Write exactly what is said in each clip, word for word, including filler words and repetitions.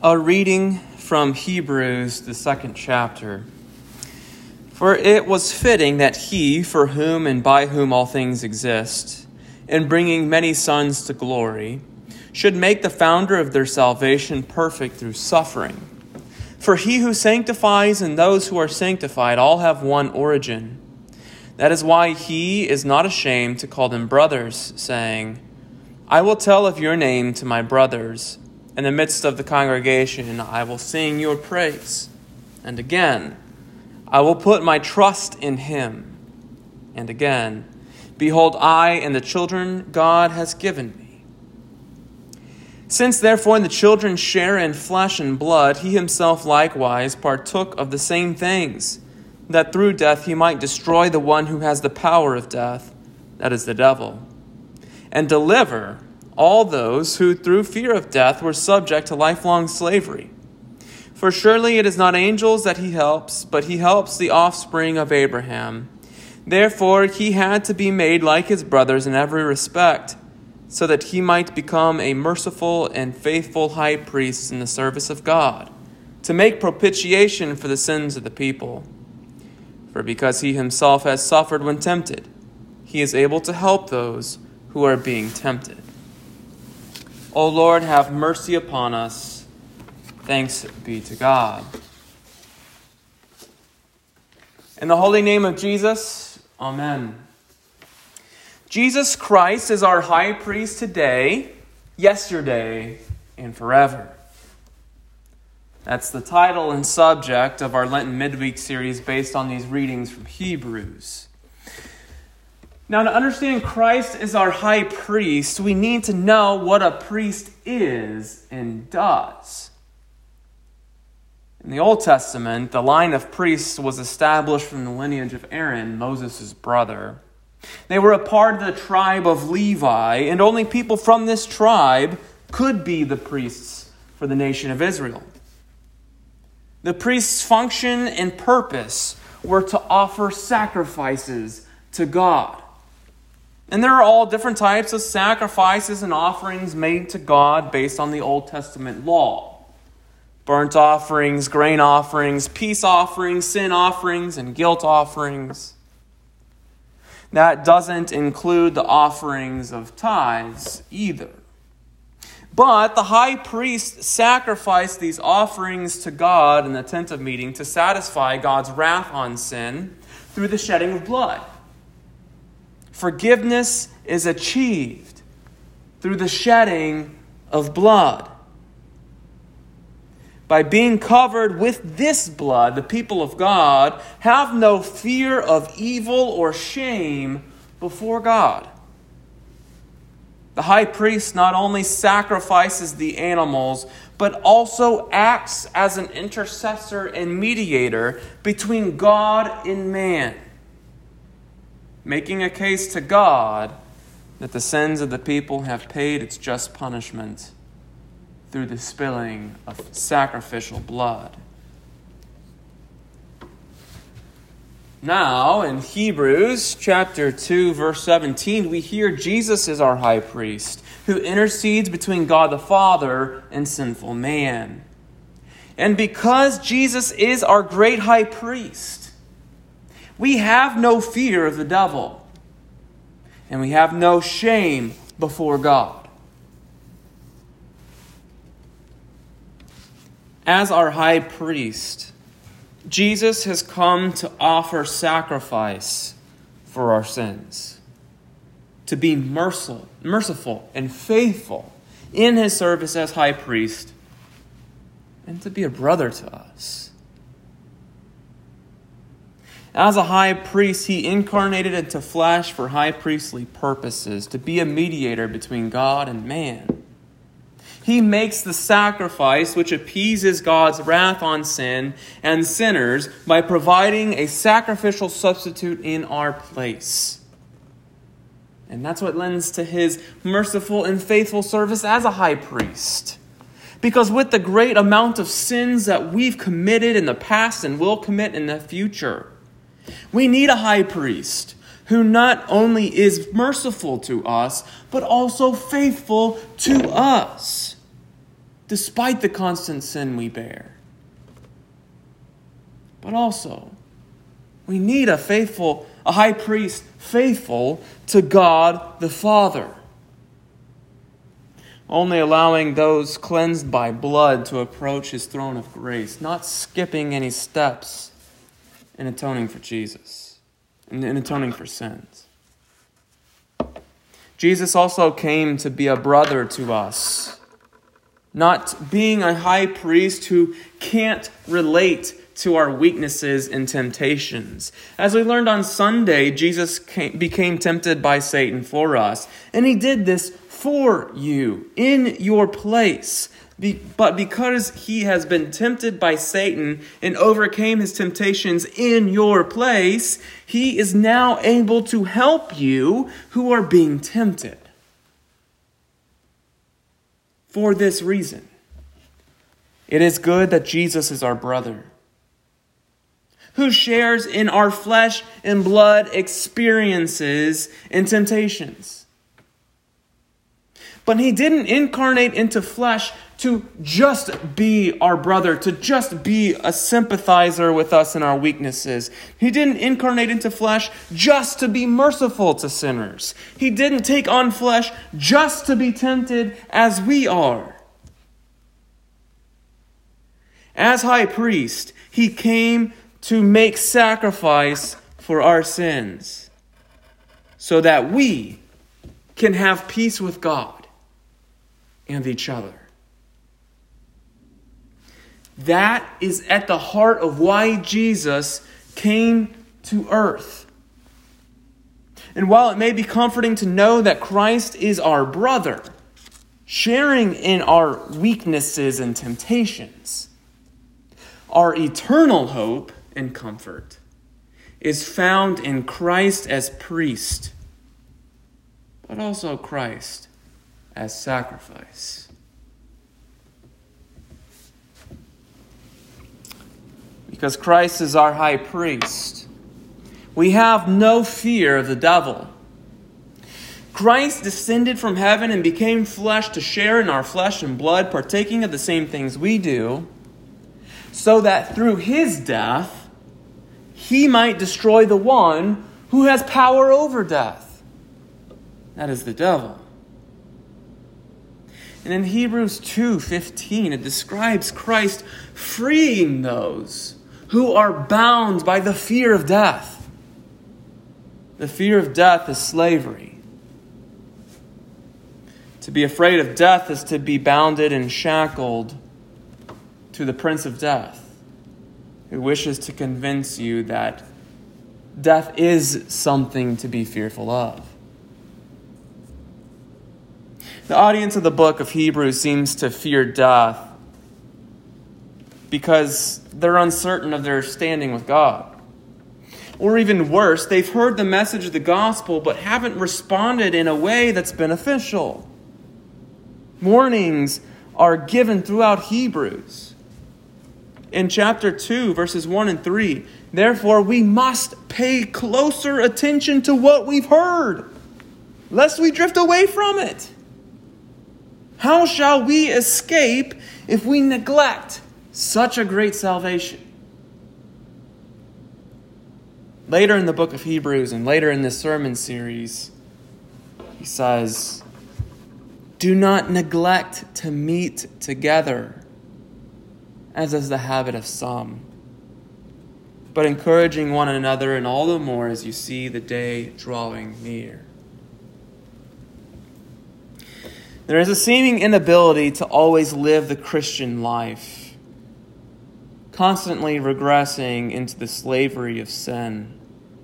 A reading from Hebrews, the second chapter. For it was fitting that he, for whom and by whom all things exist, in bringing many sons to glory, should make the founder of their salvation perfect through suffering. For he who sanctifies and those who are sanctified all have one origin. That is why he is not ashamed to call them brothers, saying, I will tell of your name to my brothers. In the midst of the congregation, I will sing your praise. And again, I will put my trust in him. And again, behold, I and the children God has given me. Since therefore the children share in flesh and blood, he himself likewise partook of the same things, that through death he might destroy the one who has the power of death, that is the devil, and deliver all those who through fear of death were subject to lifelong slavery. For surely it is not angels that he helps, but he helps the offspring of Abraham. Therefore he had to be made like his brothers in every respect, so that he might become a merciful and faithful high priest in the service of God, to make propitiation for the sins of the people. For because he himself has suffered when tempted, he is able to help those who are being tempted. O Lord, have mercy upon us. Thanks be to God. In the holy name of Jesus, amen. Jesus Christ is our high priest today, yesterday, and forever. That's the title and subject of our Lenten Midweek series based on these readings from Hebrews. Now, to understand Christ as our high priest, we need to know what a priest is and does. In the Old Testament, the line of priests was established from the lineage of Aaron, Moses' brother. They were a part of the tribe of Levi, and only people from this tribe could be the priests for the nation of Israel. The priest's function and purpose were to offer sacrifices to God. And there are all different types of sacrifices and offerings made to God based on the Old Testament law. Burnt offerings, grain offerings, peace offerings, sin offerings, and guilt offerings. That doesn't include the offerings of tithes either. But the high priest sacrificed these offerings to God in the tent of meeting to satisfy God's wrath on sin through the shedding of blood. Forgiveness is achieved through the shedding of blood. By being covered with this blood, the people of God have no fear of evil or shame before God. The high priest not only sacrifices the animals, but also acts as an intercessor and mediator between God and man, making a case to God that the sins of the people have paid its just punishment through the spilling of sacrificial blood. Now, in Hebrews chapter two, verse seventeen, we hear Jesus is our high priest who intercedes between God the Father and sinful man. And because Jesus is our great high priest, we have no fear of the devil, and we have no shame before God. As our high priest, Jesus has come to offer sacrifice for our sins, to be merciful, merciful and faithful in his service as high priest, and to be a brother to us. As a high priest, he incarnated into flesh for high priestly purposes, to be a mediator between God and man. He makes the sacrifice which appeases God's wrath on sin and sinners by providing a sacrificial substitute in our place. And that's what lends to his merciful and faithful service as a high priest. Because with the great amount of sins that we've committed in the past and will commit in the future, we need a high priest who not only is merciful to us, but also faithful to us, despite the constant sin we bear. But also, we need a faithful, a high priest faithful to God the Father, only allowing those cleansed by blood to approach his throne of grace, not skipping any steps in atoning for Jesus, in, in atoning for sins. Jesus also came to be a brother to us, not being a high priest who can't relate to our weaknesses and temptations. As we learned on Sunday, Jesus came, became tempted by Satan for us, and he did this for you, in your place. Be, but because he has been tempted by Satan and overcame his temptations in your place, he is now able to help you who are being tempted. For this reason, it is good that Jesus is our brother, who shares in our flesh and blood experiences and temptations. But he didn't incarnate into flesh to just be our brother, to just be a sympathizer with us in our weaknesses. He didn't incarnate into flesh just to be merciful to sinners. He didn't take on flesh just to be tempted as we are. As high priest, he came to make sacrifice for our sins, so that we can have peace with God and each other. That is at the heart of why Jesus came to earth. And while it may be comforting to know that Christ is our brother, sharing in our weaknesses and temptations, our eternal hope and comfort is found in Christ as priest, but also Christ as sacrifice. Because Christ is our high priest, we have no fear of the devil. Christ descended from heaven and became flesh to share in our flesh and blood, partaking of the same things we do, so that through his death, he might destroy the one who has power over death. That is the devil. And in Hebrews two fifteen, it describes Christ freeing those who are bound by the fear of death. The fear of death is slavery. To be afraid of death is to be bounded and shackled to the Prince of Death, who wishes to convince you that death is something to be fearful of. The audience of the book of Hebrews seems to fear death because they're uncertain of their standing with God. Or even worse, they've heard the message of the gospel but haven't responded in a way that's beneficial. Warnings are given throughout Hebrews. In chapter two, verses one and three, therefore we must pay closer attention to what we've heard, lest we drift away from it. How shall we escape if we neglect such a great salvation? Later in the book of Hebrews and later in this sermon series, he says, do not neglect to meet together, as is the habit of some, but encouraging one another, and all the more as you see the day drawing near. There is a seeming inability to always live the Christian life, constantly regressing into the slavery of sin.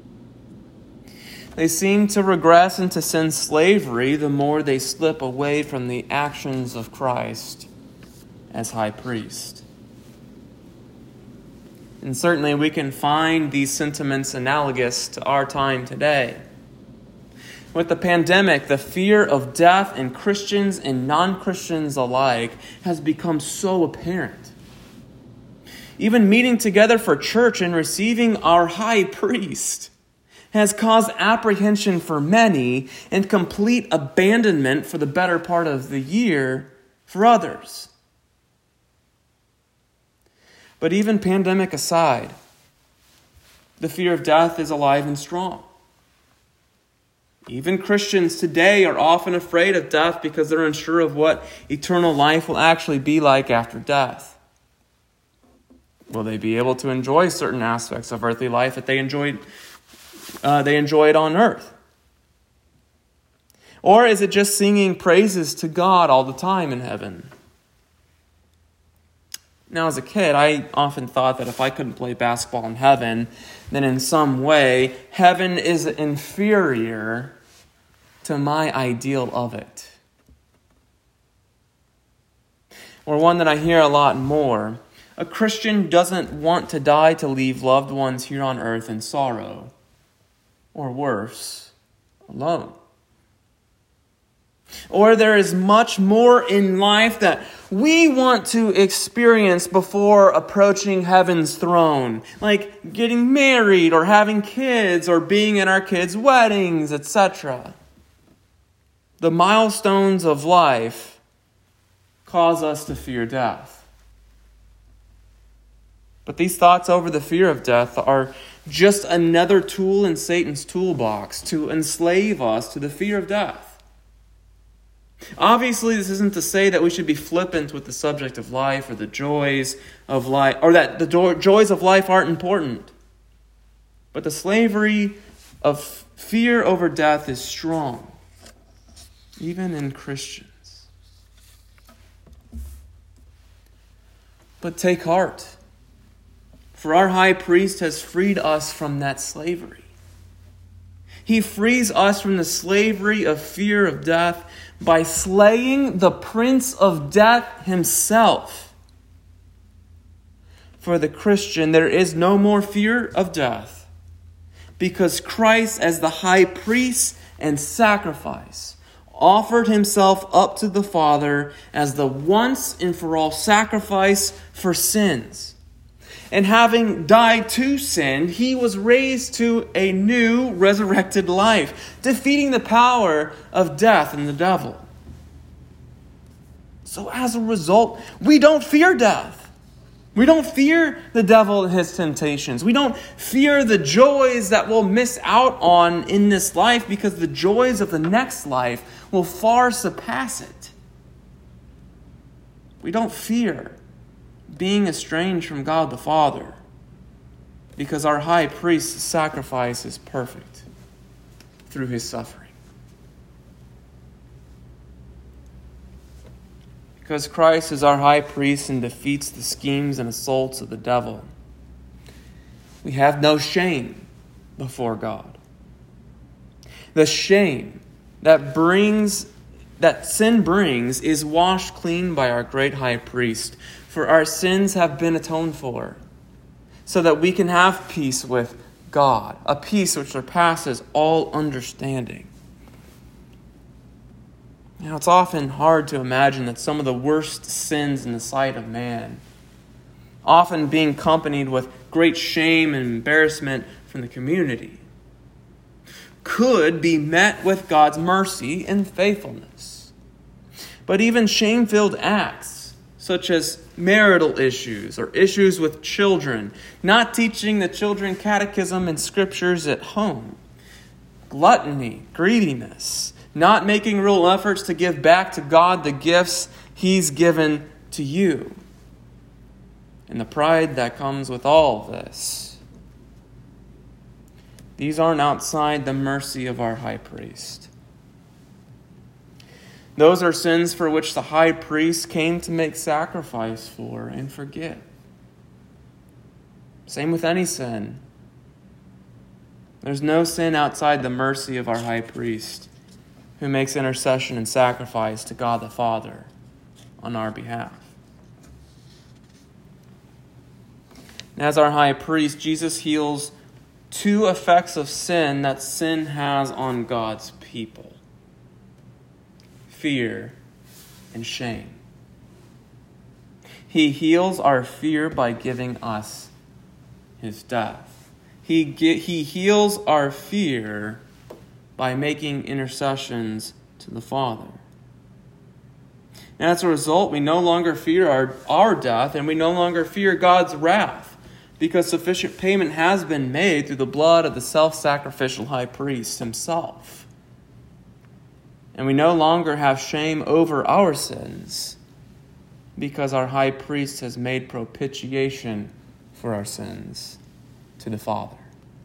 They seem to regress into sin slavery the more they slip away from the actions of Christ as high priest. And certainly we can find these sentiments analogous to our time today. With the pandemic, the fear of death in Christians and non-Christians alike has become so apparent. Even meeting together for church and receiving our high priest has caused apprehension for many and complete abandonment for the better part of the year for others. But even pandemic aside, the fear of death is alive and strong. Even Christians today are often afraid of death because they're unsure of what eternal life will actually be like after death. Will they be able to enjoy certain aspects of earthly life that they enjoyed, uh, they enjoyed on earth? Or is it just singing praises to God all the time in heaven? Now, as a kid, I often thought that if I couldn't play basketball in heaven, then in some way, heaven is inferior to my ideal of it. Or one that I hear a lot more. A Christian doesn't want to die to leave loved ones here on earth in sorrow. Or worse, alone. Or there is much more in life that we want to experience before approaching heaven's throne. Like getting married or having kids or being at our kids' weddings, et cetera. The milestones of life cause us to fear death. But these thoughts over the fear of death are just another tool in Satan's toolbox to enslave us to the fear of death. Obviously, this isn't to say that we should be flippant with the subject of life or the joys of life, or that the do- joys of life aren't important. But the slavery of fear over death is strong, even in Christians. But take heart, for our high priest has freed us from that slavery. He frees us from the slavery of fear of death by slaying the prince of death himself. For the Christian, there is no more fear of death, because Christ, as the high priest and sacrifice, offered himself up to the Father as the once and for all sacrifice for sins. And having died to sin, he was raised to a new resurrected life, defeating the power of death and the devil. So as a result, we don't fear death. We don't fear the devil and his temptations. We don't fear the joys that we'll miss out on in this life, because the joys of the next life will far surpass it. We don't fear being estranged from God the Father, because our high priest's sacrifice is perfect through his suffering. Because Christ is our high priest and defeats the schemes and assaults of the devil, we have no shame before God. The shame that brings that sin brings is washed clean by our great high priest. For our sins have been atoned for, so that we can have peace with God, a peace which surpasses all understanding. Now, it's often hard to imagine that some of the worst sins in the sight of man, often being accompanied with great shame and embarrassment from the community, could be met with God's mercy and faithfulness. But even shame-filled acts, such as marital issues or issues with children, not teaching the children catechism and scriptures at home, gluttony, greediness, not making real efforts to give back to God the gifts he's given to you, and the pride that comes with all of this. These aren't outside the mercy of our high priest. Those are sins for which the high priest came to make sacrifice for and forgive. Same with any sin. There's no sin outside the mercy of our high priest, who makes intercession and sacrifice to God the Father on our behalf. And as our high priest, Jesus heals two effects of sin that sin has on God's people: fear and shame. He heals our fear by giving us his death. He, ge- he heals our fear by making intercessions to the Father. And as a result, we no longer fear our, our death, and we no longer fear God's wrath, because sufficient payment has been made through the blood of the self-sacrificial high priest himself. And we no longer have shame over our sins, because our high priest has made propitiation for our sins to the Father.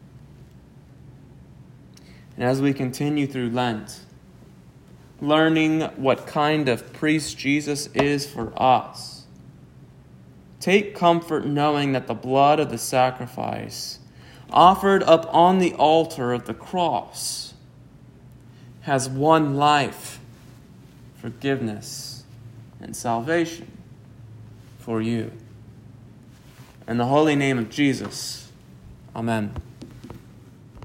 And as we continue through Lent, learning what kind of priest Jesus is for us, take comfort knowing that the blood of the sacrifice offered up on the altar of the cross has won life, forgiveness, and salvation for you. In the holy name of Jesus, amen.